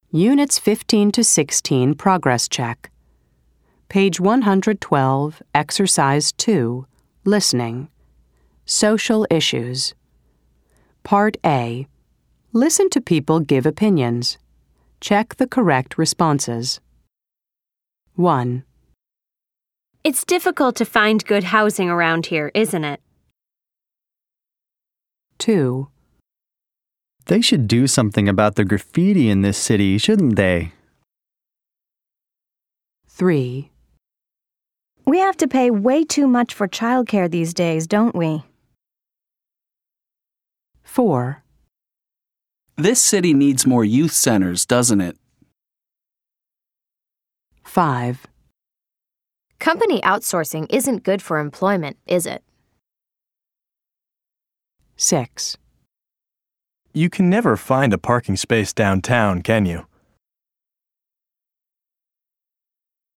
Units 15 to 16 Progress Check. Page 112, Exercise 2, Listening. Social Issues. Part A. Listen to people give opinions. Check the correct responses. 1, It's difficult to find good housing around here, isn't it? 2, They should do something about the graffiti in this city, shouldn't they? 3, We have to pay way too much for childcare these days, don't we? 4, This city needs more youth centers, doesn't it? 5, Company outsourcing isn't good for employment, is it? 6. You can never find a parking space downtown, can you?